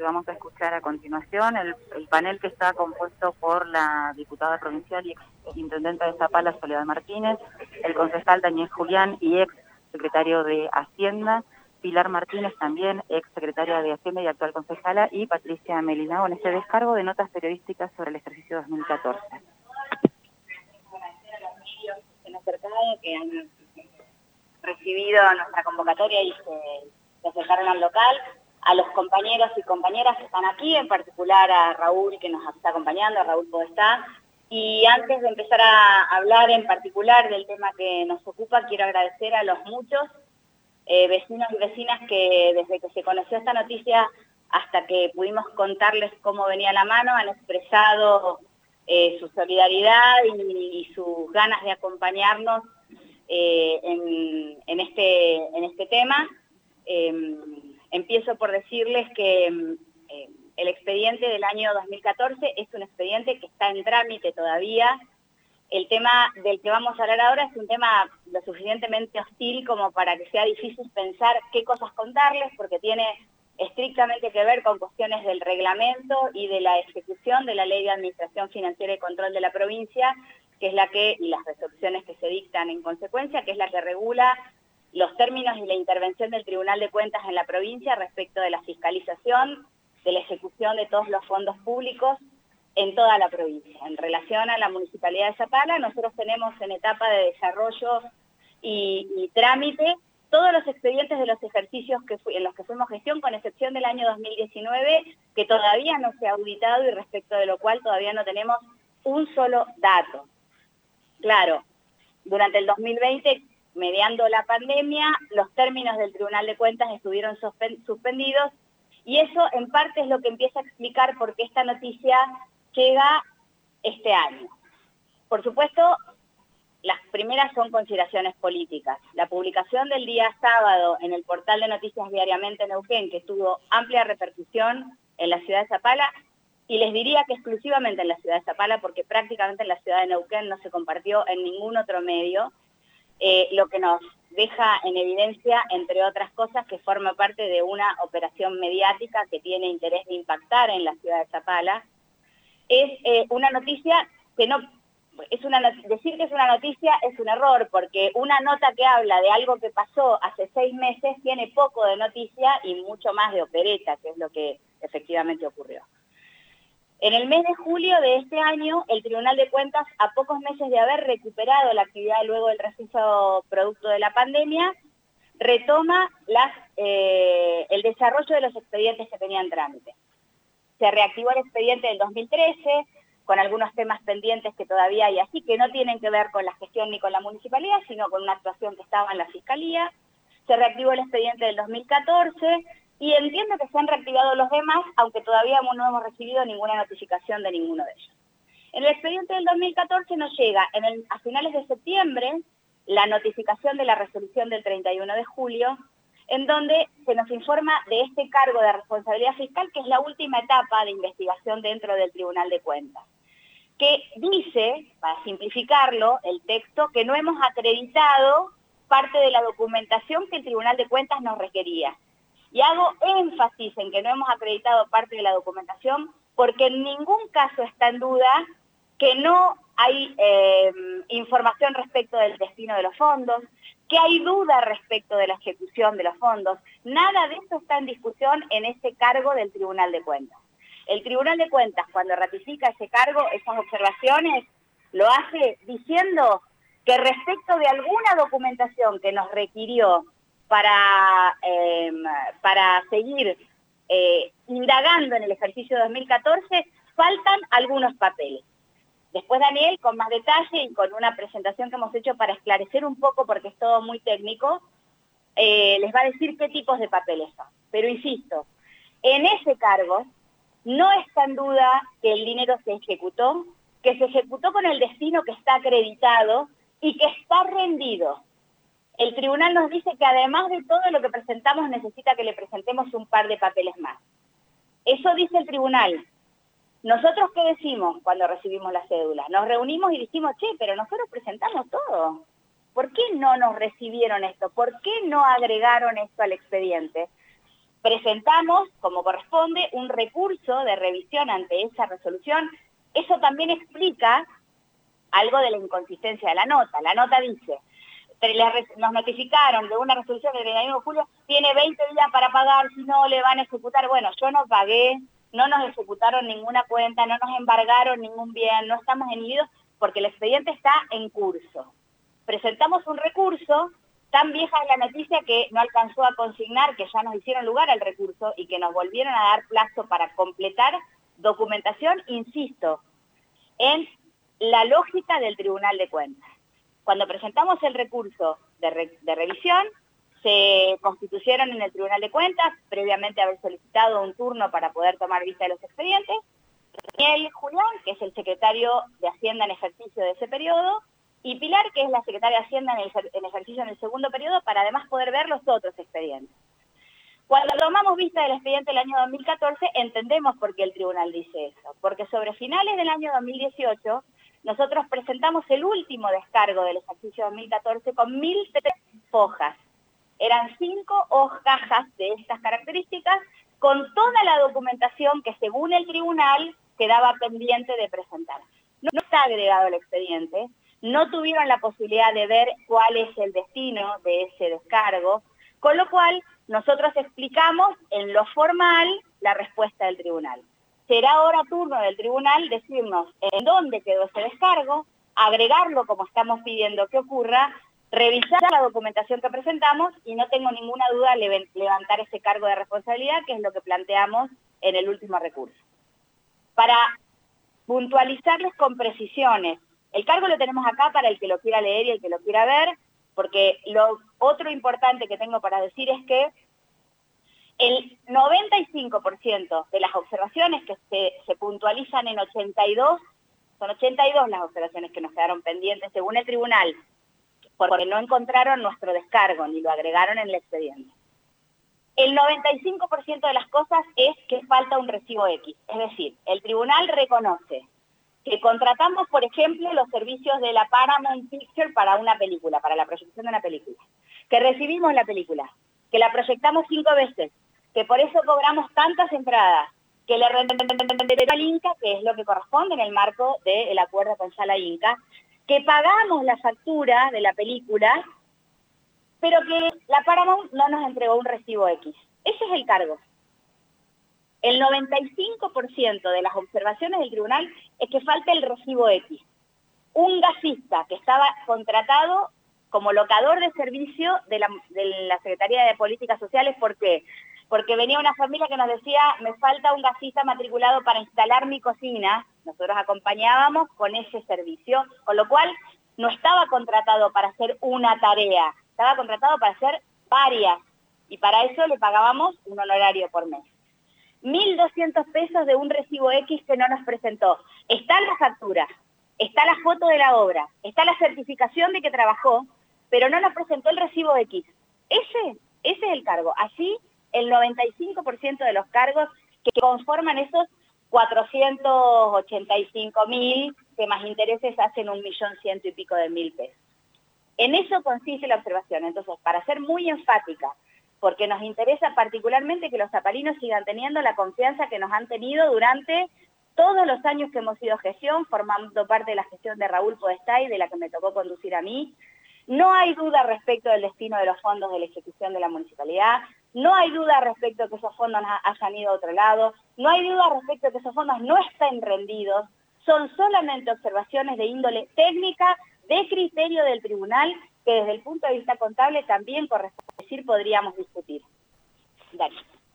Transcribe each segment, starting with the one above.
vamos a escuchar a continuación, el panel que está compuesto por la diputada provincial y ex intendenta de Zapala, Soledad Martínez, el concejal Daniel Julián y ex secretario de Hacienda, Pilar Martínez también, ex secretaria de Hacienda y actual concejala, y Patricia Melinao en este descargo de notas periodísticas sobre el ejercicio 2014. Que nos acercaron, que han recibido nuestra convocatoria y se acercaron al local, a los compañeros y compañeras que están aquí, en particular a Raúl, que nos está acompañando, a Raúl Podestá. Y antes de empezar a hablar en particular del tema que nos ocupa, quiero agradecer a los muchos vecinos y vecinas que desde que se conoció esta noticia hasta que pudimos contarles cómo venía la mano, han expresado su solidaridad y sus ganas de acompañarnos en este tema. Empiezo por decirles que el expediente del año 2014 es un expediente que está en trámite todavía. El tema del que vamos a hablar ahora es un tema lo suficientemente hostil como para que sea difícil pensar qué cosas contarles, porque tiene estrictamente que ver con cuestiones del reglamento y de la ejecución de la Ley de Administración Financiera y Control de la provincia, que es la que, y las resoluciones que se dictan en consecuencia, que es la que regula los términos y la intervención del Tribunal de Cuentas en la provincia respecto de la fiscalización, de la ejecución de todos los fondos públicos en toda la provincia. En relación a la Municipalidad de Zapala, nosotros tenemos en etapa de desarrollo y trámite todos los expedientes de los ejercicios en los que fuimos gestión, con excepción del año 2019, que todavía no se ha auditado y respecto de lo cual todavía no tenemos un solo dato. Claro, durante el 2020, mediando la pandemia, los términos del Tribunal de Cuentas estuvieron suspendidos y eso en parte es lo que empieza a explicar por qué esta noticia llega este año. Por supuesto, las primeras son consideraciones políticas. La publicación del día sábado en el portal de Noticias Diariamente Neuquén, que tuvo amplia repercusión en la ciudad de Zapala, y les diría que exclusivamente en la ciudad de Zapala, porque prácticamente en la ciudad de Neuquén no se compartió en ningún otro medio, lo que nos deja en evidencia, entre otras cosas, que forma parte de una operación mediática que tiene interés de impactar en la ciudad de Zapala. Es una noticia que no... decir que es una noticia es un error, porque una nota que habla de algo que pasó hace 6 meses tiene poco de noticia y mucho más de opereta, que es lo que efectivamente ocurrió. En el mes de julio de este año, el Tribunal de Cuentas, a pocos meses de haber recuperado la actividad luego del receso producto de la pandemia, retoma el desarrollo de los expedientes que tenían trámite. Se reactivó el expediente del 2013, con algunos temas pendientes que todavía hay así, que no tienen que ver con la gestión ni con la municipalidad, sino con una actuación que estaba en la Fiscalía. Se reactivó el expediente del 2014, y entiendo que se han reactivado los demás, aunque todavía no hemos recibido ninguna notificación de ninguno de ellos. En el expediente del 2014 nos llega a finales de septiembre la notificación de la resolución del 31 de julio, en donde se nos informa de este cargo de responsabilidad fiscal, que es la última etapa de investigación dentro del Tribunal de Cuentas, que dice, para simplificarlo, el texto, que no hemos acreditado parte de la documentación que el Tribunal de Cuentas nos requería. Y hago énfasis en que no hemos acreditado parte de la documentación porque en ningún caso está en duda que no hay información respecto del destino de los fondos, que hay duda respecto de la ejecución de los fondos. Nada de eso está en discusión en ese cargo del Tribunal de Cuentas. El Tribunal de Cuentas, cuando ratifica ese cargo, esas observaciones, lo hace diciendo que respecto de alguna documentación que nos requirió para seguir indagando en el ejercicio 2014, faltan algunos papeles. Después Daniel, con más detalle y con una presentación que hemos hecho para esclarecer un poco, porque es todo muy técnico, les va a decir qué tipos de papeles son. Pero insisto, en ese cargo no está en duda que el dinero se ejecutó, que se ejecutó con el destino que está acreditado y que está rendido. El tribunal nos dice que además de todo lo que presentamos necesita que le presentemos un par de papeles más. Eso dice el tribunal. ¿Nosotros qué decimos cuando recibimos la cédula? Nos reunimos y dijimos, che, pero nosotros presentamos todo. ¿Por qué no nos recibieron esto? ¿Por qué no agregaron esto al expediente? presentamos, como corresponde, un recurso de revisión ante esa resolución. Eso también explica algo de la inconsistencia de la nota. La nota dice, nos notificaron de una resolución del 31 de julio, tiene 20 días para pagar, si no le van a ejecutar. Bueno, yo no pagué, no nos ejecutaron ninguna cuenta, no nos embargaron ningún bien, no estamos inhibidos porque el expediente está en curso. Presentamos un recurso, tan vieja es la noticia que no alcanzó a consignar, que ya nos hicieron lugar al recurso y que nos volvieron a dar plazo para completar documentación, insisto, en la lógica del Tribunal de Cuentas. Cuando presentamos el recurso de revisión, se constituyeron en el Tribunal de Cuentas, previamente haber solicitado un turno para poder tomar vista de los expedientes, Daniel Julián, que es el secretario de Hacienda en ejercicio de ese periodo, y Pilar, que es la secretaria de Hacienda en ejercicio en el segundo periodo, para además poder ver los otros expedientes. Cuando tomamos vista del expediente del año 2014, entendemos por qué el tribunal dice eso, porque sobre finales del año 2018, nosotros presentamos el último descargo del ejercicio 2014 con 1.003 hojas. Eran 5 hojas de estas características, con toda la documentación que según el tribunal quedaba pendiente de presentar. No está agregado el expediente, no tuvieron la posibilidad de ver cuál es el destino de ese descargo, con lo cual nosotros explicamos en lo formal la respuesta del tribunal. Será ahora turno del tribunal decirnos en dónde quedó ese descargo, agregarlo como estamos pidiendo que ocurra, revisar la documentación que presentamos y no tengo ninguna duda de levantar ese cargo de responsabilidad, que es lo que planteamos en el último recurso. Para puntualizarles con precisiones, el cargo lo tenemos acá para el que lo quiera leer y el que lo quiera ver, porque lo otro importante que tengo para decir es que el 95% de las observaciones que se puntualizan en 82, son 82 las observaciones que nos quedaron pendientes según el tribunal, porque no encontraron nuestro descargo ni lo agregaron en el expediente. El 95% de las cosas es que falta un recibo X, es decir, el tribunal reconoce que contratamos, por ejemplo, los servicios de la Paramount Picture para una película, para la proyección de una película, que recibimos la película, que la proyectamos 5 veces, que por eso cobramos tantas entradas, que le rendemos al Inca, que es lo que corresponde en el marco del acuerdo con Sala Inca, que pagamos la factura de la película, pero que la Paramount no nos entregó un recibo X. Ese es el cargo. El 95% de las observaciones del tribunal es que falta el recibo X. Un gasista que estaba contratado como locador de servicio de la Secretaría de Políticas Sociales, ¿por qué? Porque venía una familia que nos decía, me falta un gasista matriculado para instalar mi cocina, nosotros acompañábamos con ese servicio, con lo cual no estaba contratado para hacer una tarea, estaba contratado para hacer varias, y para eso le pagábamos un honorario por mes. 1.200 pesos de un recibo X que no nos presentó. Está la factura, está la foto de la obra, está la certificación de que trabajó, pero no nos presentó el recibo X. Ese es el cargo. Así, el 95% de los cargos que conforman esos 485.000, que más intereses hacen 1.100.000 y pico de mil pesos. En eso consiste la observación. Entonces, para ser muy enfática, porque nos interesa particularmente que los zapalinos sigan teniendo la confianza que nos han tenido durante todos los años que hemos sido gestión, formando parte de la gestión de Raúl Podestay, de la que me tocó conducir a mí. No hay duda respecto del destino de los fondos de la ejecución de la municipalidad, no hay duda respecto de que esos fondos hayan ido a otro lado, no hay duda respecto de que esos fondos no estén rendidos, son solamente observaciones de índole técnica, de criterio del tribunal, que desde el punto de vista contable también corresponde decir podríamos discutir. Dale.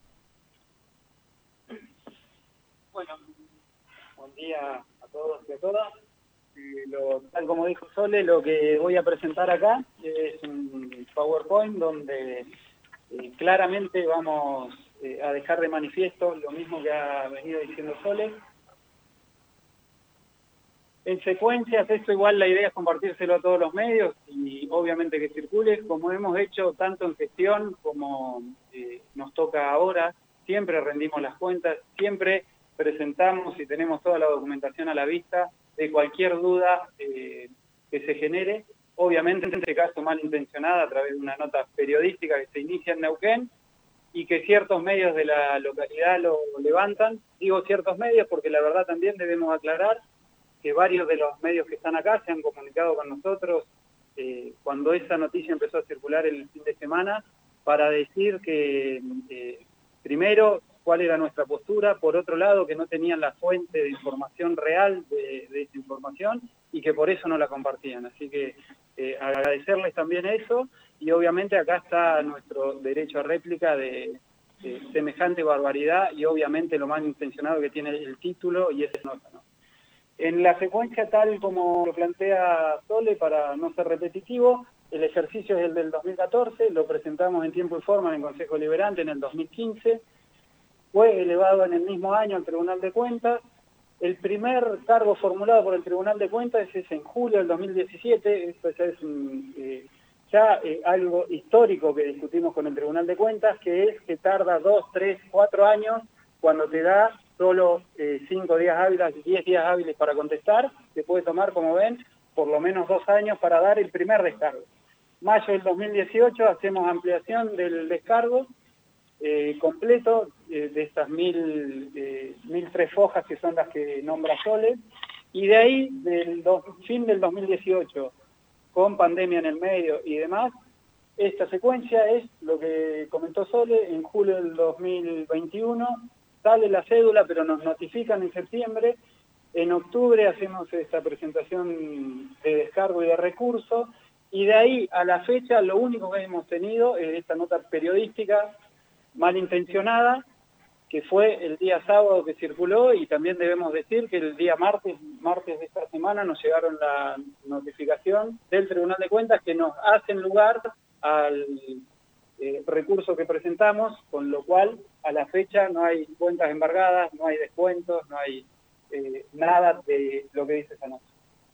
Bueno, buen día a todos y a todas. Tal como dijo Sole, lo que voy a presentar acá es un PowerPoint donde claramente vamos a dejar de manifiesto lo mismo que ha venido diciendo Sole. En secuencias, esto igual la idea es compartírselo a todos los medios y obviamente que circule, como hemos hecho tanto en gestión como nos toca ahora, siempre rendimos las cuentas, siempre presentamos y tenemos toda la documentación a la vista de cualquier duda que se genere, obviamente en este caso malintencionada a través de una nota periodística que se inicia en Neuquén y que ciertos medios de la localidad lo levantan. Digo ciertos medios porque la verdad también debemos aclarar que varios de los medios que están acá se han comunicado con nosotros cuando esa noticia empezó a circular el fin de semana, para decir que, primero, cuál era nuestra postura, por otro lado, que no tenían la fuente de información real de esa información y que por eso no la compartían. Así que agradecerles también eso, y obviamente acá está nuestro derecho a réplica de semejante barbaridad y obviamente lo mal intencionado que tiene el título y esa nota, ¿no? En la secuencia tal como lo plantea Sole, para no ser repetitivo, el ejercicio es el del 2014, lo presentamos en tiempo y forma en el Consejo Deliberante en el 2015, fue elevado en el mismo año al Tribunal de Cuentas. El primer cargo formulado por el Tribunal de Cuentas es en julio del 2017, esto ya es algo histórico que discutimos con el Tribunal de Cuentas, que es que tarda 2, 3, 4 años cuando te da solo 5 días hábiles, 10 días hábiles para contestar. Te puede tomar, como ven, por lo menos 2 años para dar el primer descargo. Mayo del 2018 hacemos ampliación del descargo completo de estas 1003 hojas que son las que nombra Sole, y de ahí, fin del 2018, con pandemia en el medio y demás, esta secuencia es lo que comentó Sole. En julio del 2021 sale la cédula, pero nos notifican en septiembre. En octubre hacemos esta presentación de descargo y de recurso, y de ahí a la fecha lo único que hemos tenido es esta nota periodística malintencionada, que fue el día sábado que circuló, y también debemos decir que el día martes de esta semana nos llegaron la notificación del Tribunal de Cuentas que nos hacen lugar al recurso que presentamos, con lo cual a la fecha no hay cuentas embargadas, no hay descuentos, no hay nada de lo que dice esa nota.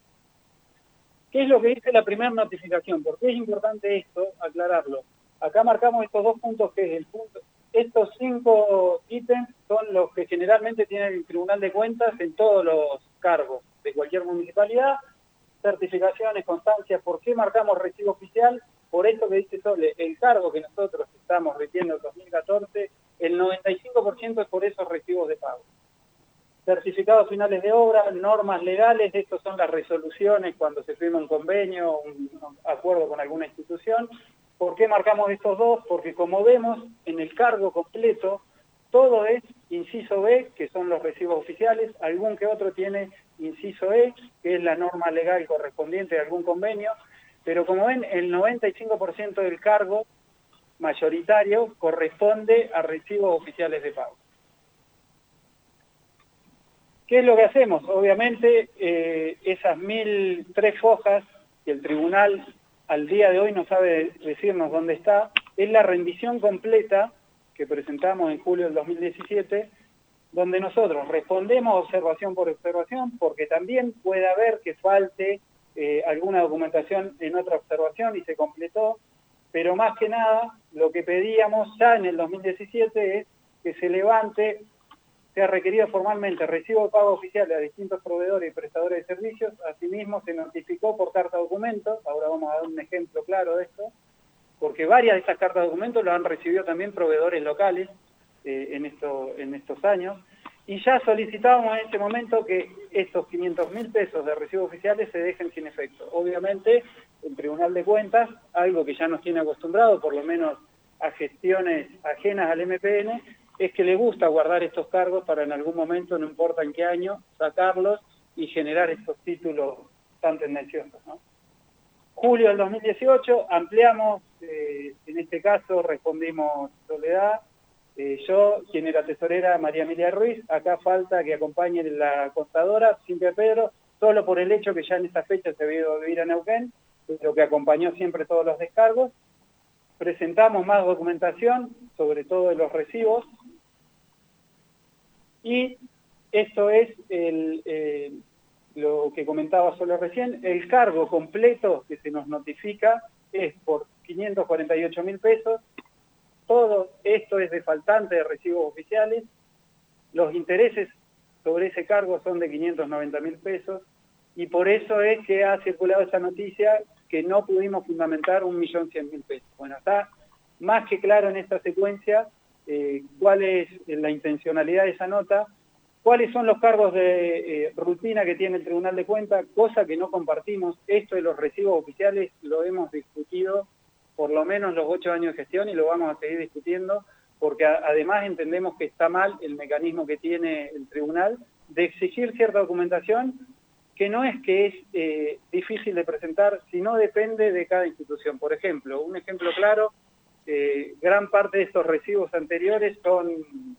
¿Qué es lo que dice la primera notificación? ¿Por qué es importante esto? Aclararlo. Acá marcamos estos 2 puntos, que es el punto. Estos 5 ítems son los que generalmente tiene el Tribunal de Cuentas en todos los cargos de cualquier municipalidad. Certificaciones, constancias. ¿Por qué marcamos recibo oficial? Por esto que dice Sole, el cargo que nosotros estamos recibiendo en 2014, el 95% es por esos recibos de pago. Certificados finales de obra, normas legales, estos son las resoluciones cuando se firma un convenio, un acuerdo con alguna institución. ¿Por qué marcamos estos 2? Porque como vemos, en el cargo completo, todo es inciso B, que son los recibos oficiales, algún que otro tiene inciso E, que es la norma legal correspondiente de algún convenio, pero como ven, el 95% del cargo mayoritario corresponde a recibos oficiales de pago. ¿Qué es lo que hacemos? Obviamente, esas 1003 hojas que el tribunal al día de hoy no sabe decirnos dónde está, es la rendición completa que presentamos en julio del 2017, donde nosotros respondemos observación por observación, porque también puede haber que falte alguna documentación en otra observación y se completó, pero más que nada lo que pedíamos ya en el 2017 es que se levante, se ha requerido formalmente recibo de pago oficial a distintos proveedores y prestadores de servicios. Asimismo se notificó por carta documento, ahora vamos a dar un ejemplo claro de esto, porque varias de estas cartas de documento lo han recibido también proveedores locales en estos años, y ya solicitábamos en este momento que estos 500.000 pesos de recibos oficiales se dejen sin efecto. Obviamente el Tribunal de Cuentas, algo que ya nos tiene acostumbrado, por lo menos a gestiones ajenas al MPN, es que le gusta guardar estos cargos para en algún momento, no importa en qué año, sacarlos y generar estos títulos tan tendenciosos, ¿no? Julio del 2018, ampliamos, en este caso respondimos Soledad, yo, quien era tesorera, María Emilia Ruiz. Acá falta que acompañe la contadora, Cintia Pedro, solo por el hecho que ya en esta fecha se había ido a vivir a Neuquén, pero que acompañó siempre todos los descargos. Presentamos más documentación, sobre todo de los recibos, y esto es lo que comentaba Sole recién. El cargo completo que se nos notifica es por 548.000 pesos, todo esto es de faltante de recibos oficiales, los intereses sobre ese cargo son de 590.000 pesos, y por eso es que ha circulado esa noticia que no pudimos fundamentar 1.100.000 pesos. Bueno, está más que claro en esta secuencia cuál es la intencionalidad de esa nota, cuáles son los cargos de rutina que tiene el Tribunal de Cuentas, cosa que no compartimos. Esto de los recibos oficiales lo hemos discutido por lo menos los 8 años de gestión y lo vamos a seguir discutiendo, porque además entendemos que está mal el mecanismo que tiene el tribunal de exigir cierta documentación que no es que es difícil de presentar, sino depende de cada institución. Por ejemplo, un ejemplo claro, gran parte de estos recibos anteriores son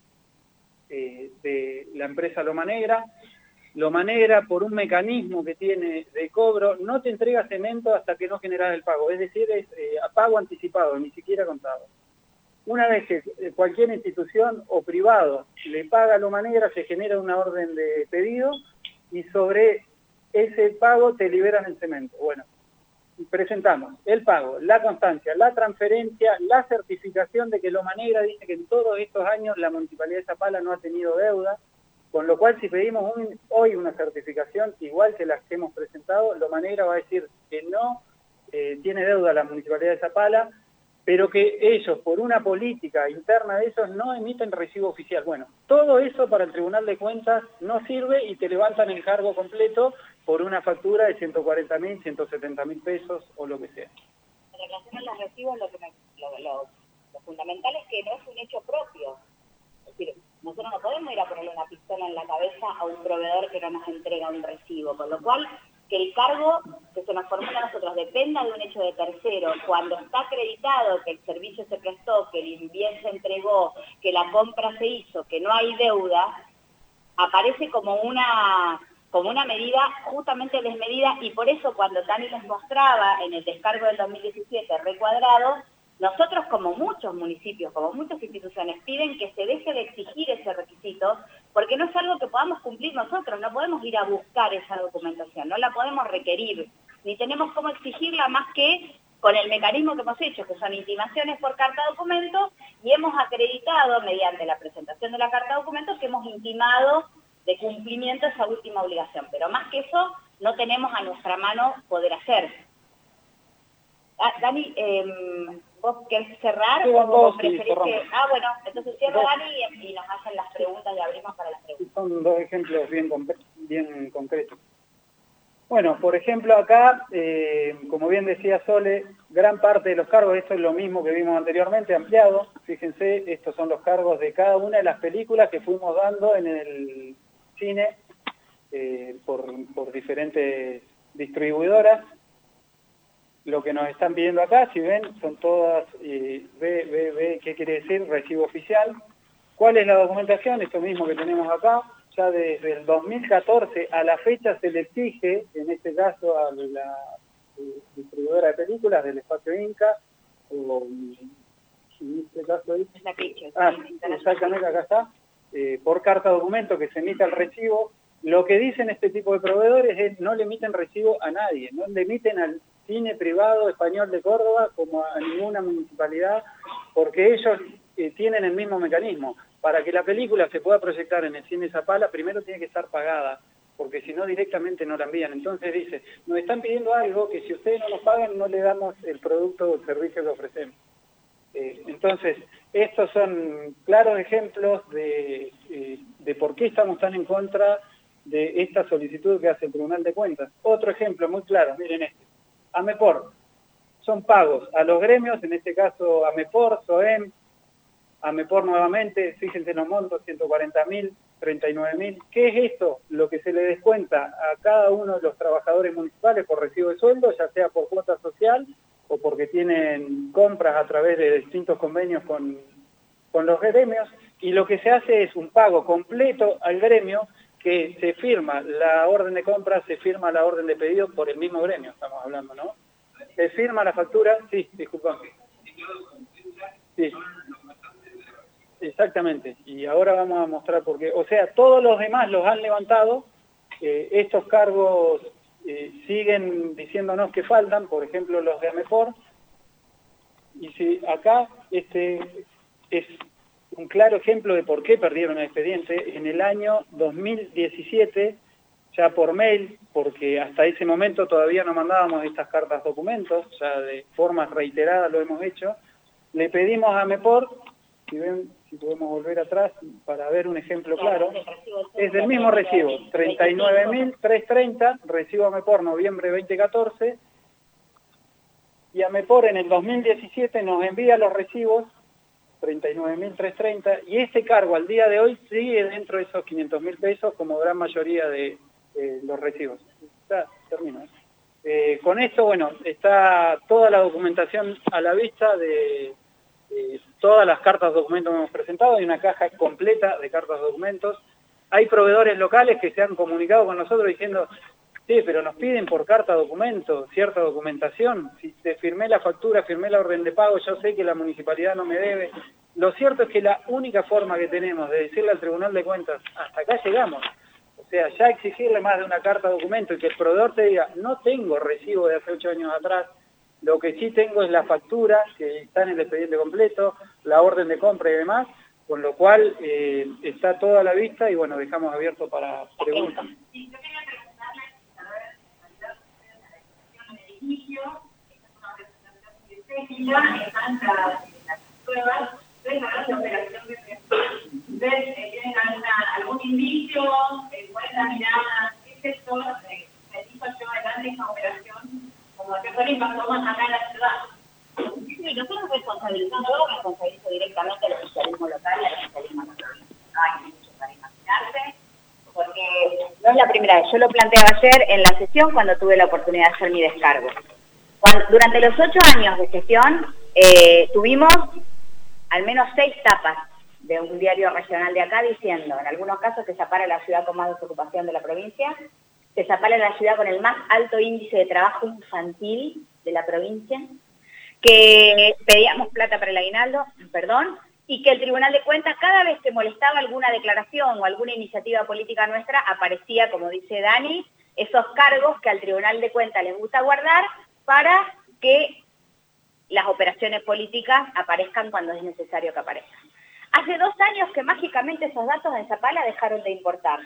de la empresa Loma Negra. Loma Negra, por un mecanismo que tiene de cobro, no te entrega cemento hasta que no generas el pago, es decir, es pago anticipado, ni siquiera contado. Una vez que cualquier institución o privado le paga a Loma Negra, se genera una orden de pedido y sobre ese pago te liberan el cemento. Bueno, presentamos el pago, la constancia, la transferencia, la certificación de que Loma Negra dice que en todos estos años la Municipalidad de Zapala no ha tenido deuda, con lo cual si pedimos hoy una certificación igual que las que hemos presentado, Loma Negra va a decir que no tiene deuda la Municipalidad de Zapala, pero que ellos, por una política interna de esos, no emiten recibo oficial. Bueno, todo eso para el Tribunal de Cuentas no sirve y te levantan el cargo completo por una factura de 140.000, 170.000 pesos o lo que sea. En relación a los recibos, lo fundamental es que no es un hecho propio. Es decir, nosotros no podemos ir a ponerle una pistola en la cabeza a un proveedor que no nos entrega un recibo, con lo cual que el cargo que se nos formula a nosotros dependa de un hecho de tercero, cuando está acreditado que el servicio se prestó, que el bien se entregó, que la compra se hizo, que no hay deuda, aparece como una medida justamente desmedida, y por eso cuando Dani les mostraba en el descargo del 2017 recuadrado, nosotros como muchos municipios, como muchas instituciones, piden que se deje de exigir ese requisito, porque no es algo que podamos cumplir nosotros, no podemos ir a buscar esa documentación, no la podemos requerir, ni tenemos cómo exigirla más que con el mecanismo que hemos hecho, que son intimaciones por carta documento, y hemos acreditado mediante la presentación de la carta documento que hemos intimado de cumplimiento esa última obligación, pero más que eso no tenemos a nuestra mano poder hacer. Dani, ¿vos querés cerrar o vos preferís que...? Bueno, entonces cierra Dani y nos hacen las preguntas y abrimos para las preguntas. Son dos ejemplos bien concretos. Bueno, por ejemplo acá, como bien decía Sole, gran parte de los cargos, esto es lo mismo que vimos anteriormente, ampliado. Fíjense, estos son los cargos de cada una de las películas que fuimos dando en el cine por diferentes distribuidoras. Lo que nos están pidiendo acá, si ven, son todas, ¿qué quiere decir? Recibo oficial. ¿Cuál es la documentación? Esto mismo que tenemos acá. Ya desde el 2014 a la fecha se le exige, en este caso a la distribuidora de películas del Espacio Inca, o en este caso ahí, exactamente, acá está, por carta documento que se emita el recibo. Lo que dicen este tipo de proveedores es no le emiten recibo a nadie, no le emiten al cine privado español de Córdoba como a ninguna municipalidad, porque ellos tienen el mismo mecanismo. Para que la película se pueda proyectar en el cine Zapala, primero tiene que estar pagada, porque si no directamente no la envían. Entonces dice, nos están pidiendo algo que si ustedes no nos pagan no le damos el producto o el servicio que ofrecemos. Entonces, estos son claros ejemplos de por qué estamos tan en contra de esta solicitud que hace el Tribunal de Cuentas. Otro ejemplo muy claro, miren este. AMEPOR, son pagos a los gremios, en este caso AMEPOR, SOEM, AMEPOR nuevamente, fíjense los montos, 140.000, 39.000. ¿Qué es esto? Lo que se le descuenta a cada uno de los trabajadores municipales por recibo de sueldo, ya sea por cuota social o porque tienen compras a través de distintos convenios con los gremios, y lo que se hace es un pago completo al gremio, que se firma la orden de compra, se firma la orden de pedido por el mismo gremio, estamos hablando, ¿no? Se firma la factura, sí, disculpame. Sí, exactamente, y ahora vamos a mostrar por qué. O sea, todos los demás los han levantado, estos cargos siguen diciéndonos que faltan, por ejemplo los de AMEPOR, y si acá este es un claro ejemplo de por qué perdieron el expediente. En el año 2017, ya por mail, porque hasta ese momento todavía no mandábamos estas cartas documentos, ya de formas reiteradas lo hemos hecho, le pedimos a AMEPOR, si ven, si podemos volver atrás para ver un ejemplo claro, es del mismo recibo, 39.330, recibo AMEPOR noviembre 2014, y AMEPOR en el 2017 nos envía los recibos, 39.330, y este cargo al día de hoy sigue dentro de esos 500.000 pesos como gran mayoría de los recibos. Ya, termino. Con esto, bueno, está toda la documentación a la vista de todas las cartas documentos que hemos presentado. Hay una caja completa de cartas documentos. Hay proveedores locales que se han comunicado con nosotros diciendo, sí, pero nos piden por carta documento cierta documentación. Si te firmé la factura, firmé la orden de pago, yo sé que la municipalidad no me debe. Lo cierto es que la única forma que tenemos de decirle al Tribunal de Cuentas, hasta acá llegamos. O sea, ya exigirle más de una carta documento y que el proveedor te diga, no tengo recibo de hace 8 años atrás, lo que sí tengo es la factura, que está en el expediente completo, la orden de compra y demás, con lo cual está todo a la vista y bueno, dejamos abierto para preguntas. Sí, yo quería preguntarle, a ver, del inicio, esta es una presentación muy técnica, están las pruebas, ustedes hablan de operación de ¿ustedes tienen algún indicio, buena mirada, qué sector se hizo llevar adelante esa operación como sector impactó más acá en la ciudad? Sí, nosotros responsabilizamos directamente al oficialismo local y al oficialismo nacional. No hay mucho para imaginarse, porque no es la primera vez. Yo lo planteaba ayer en la sesión cuando tuve la oportunidad de hacer mi descargo. Durante los 8 años de gestión tuvimos al menos 6 tapas de un diario regional de acá diciendo, en algunos casos, que Zapala es la ciudad con más desocupación de la provincia, que Zapala es la ciudad con el más alto índice de trabajo infantil de la provincia, que pedíamos plata para el aguinaldo, y que el Tribunal de Cuentas, cada vez que molestaba alguna declaración o alguna iniciativa política nuestra, aparecía, como dice Dani, esos cargos que al Tribunal de Cuentas les gusta guardar para que las operaciones políticas aparezcan cuando es necesario que aparezcan. Hace 2 años que mágicamente esos datos en Zapala dejaron de importar.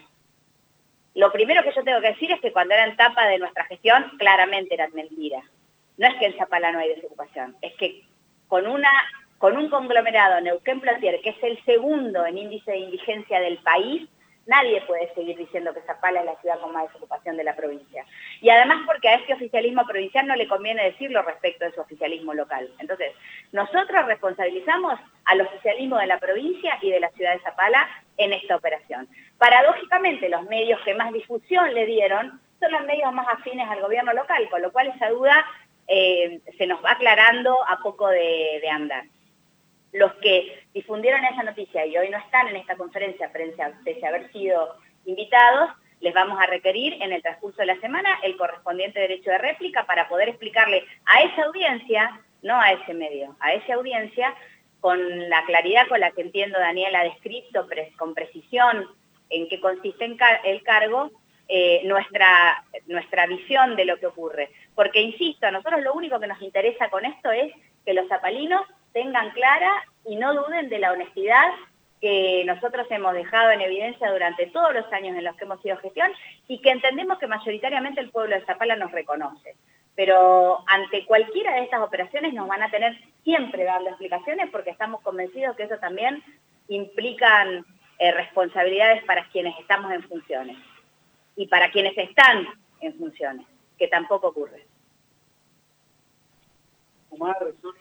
Lo primero que yo tengo que decir es que cuando eran tapa de nuestra gestión, claramente eran mentiras. No es que en Zapala no hay desocupación, es que con un conglomerado, Neuquén Plotier, que es el segundo en índice de indigencia del país, nadie puede seguir diciendo que Zapala es la ciudad con más desocupación de la provincia. Y además porque a este oficialismo provincial no le conviene decirlo respecto de su oficialismo local. Entonces, nosotros responsabilizamos al oficialismo de la provincia y de la ciudad de Zapala en esta operación. Paradójicamente, los medios que más difusión le dieron son los medios más afines al gobierno local, con lo cual esa duda se nos va aclarando a poco de andar. Los que difundieron esa noticia y hoy no están en esta conferencia de prensa, pese a haber sido invitados, les vamos a requerir en el transcurso de la semana el correspondiente derecho de réplica para poder explicarle a esa audiencia, no a ese medio, a esa audiencia, con la claridad con la que entiendo Daniel ha descrito, con precisión, en qué consiste el cargo, nuestra visión de lo que ocurre. Porque, insisto, a nosotros lo único que nos interesa con esto es que los zapalinos tengan clara y no duden de la honestidad que nosotros hemos dejado en evidencia durante todos los años en los que hemos sido gestión y que entendemos que mayoritariamente el pueblo de Zapala nos reconoce. Pero ante cualquiera de estas operaciones nos van a tener siempre dando explicaciones porque estamos convencidos que eso también implican responsabilidades para quienes estamos en funciones y para quienes están en funciones, que tampoco ocurre. Omar,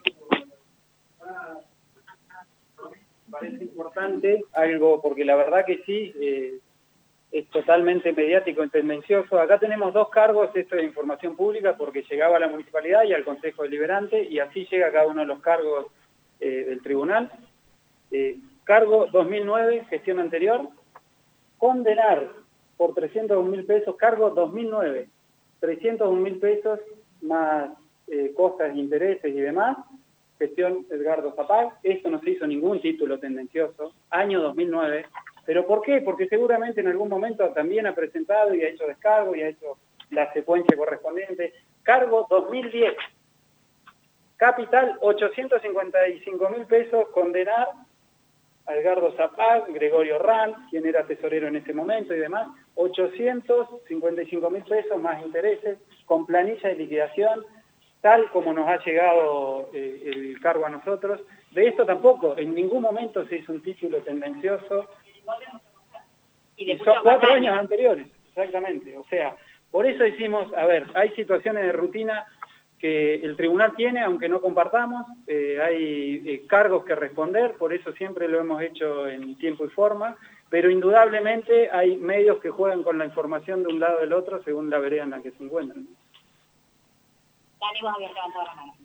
parece importante algo, porque la verdad que sí, es totalmente mediático y tendencioso. Acá tenemos 2 cargos, esto es información pública, porque llegaba a la municipalidad y al Consejo Deliberante, y así llega cada uno de los cargos del tribunal. Cargo 2009, gestión anterior, condenar por 301.000 pesos, cargo 2009, 301.000 pesos más costas, intereses y demás, gestión Edgardo Zapag. Esto no se hizo ningún título tendencioso, año 2009. ¿Pero por qué? Porque seguramente en algún momento también ha presentado y ha hecho descargo y ha hecho la secuencia correspondiente. Cargo 2010, capital 855.000 pesos, condenar a Edgardo Zapag, Gregorio Ranz, quien era tesorero en ese momento y demás, 855.000 pesos más intereses, con planilla de liquidación, tal como nos ha llegado el cargo a nosotros, de esto tampoco, en ningún momento se hizo un título tendencioso. Y son 4 años anteriores, exactamente. O sea, por eso decimos, a ver, hay situaciones de rutina que el tribunal tiene, aunque no compartamos, hay cargos que responder, por eso siempre lo hemos hecho en tiempo y forma, pero indudablemente hay medios que juegan con la información de un lado o del otro según la vereda en la que se encuentran. Dani, vos habías levantado la mano.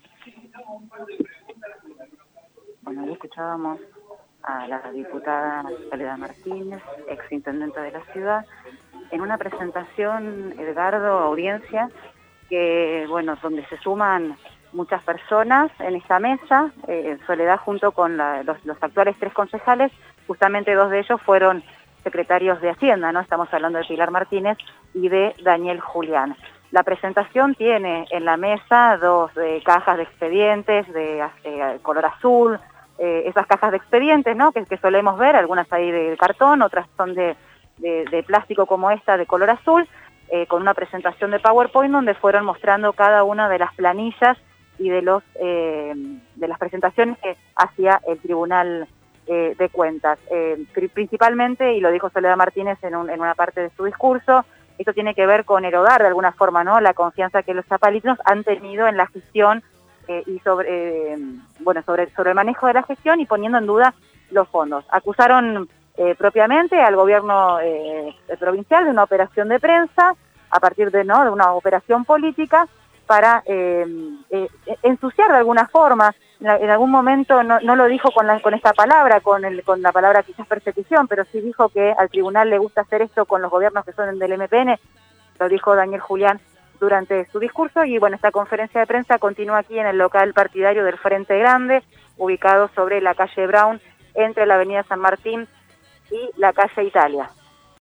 Bueno, ahí escuchábamos a la diputada Soledad Martínez, exintendente de la ciudad, en una presentación, Edgardo, audiencia, que, bueno, donde se suman muchas personas en esta mesa. Soledad junto con los actuales 3 concejales, justamente 2 de ellos fueron secretarios de Hacienda, ¿no? Estamos hablando de Pilar Martínez y de Daniel Julián. La presentación tiene en la mesa 2 cajas de expedientes de color azul, esas cajas de expedientes, ¿no? que solemos ver, algunas ahí de cartón, otras son de plástico como esta de color azul, con una presentación de PowerPoint donde fueron mostrando cada una de las planillas y de las presentaciones que hacía el Tribunal de Cuentas. Principalmente, y lo dijo Soledad Martínez en una parte de su discurso, esto tiene que ver con erogar de alguna forma, ¿no?, la confianza que los zapalitos han tenido en la gestión y sobre el manejo de la gestión y poniendo en duda los fondos. Acusaron propiamente al gobierno provincial de una operación de prensa a partir de una operación política para ensuciar de alguna forma. En algún momento no lo dijo con esta palabra, con la palabra quizás persecución, pero sí dijo que al tribunal le gusta hacer esto con los gobiernos que son del MPN, lo dijo Daniel Julián durante su discurso. Y bueno, esta conferencia de prensa continúa aquí en el local partidario del Frente Grande, ubicado sobre la calle Brown, entre la avenida San Martín y la calle Italia.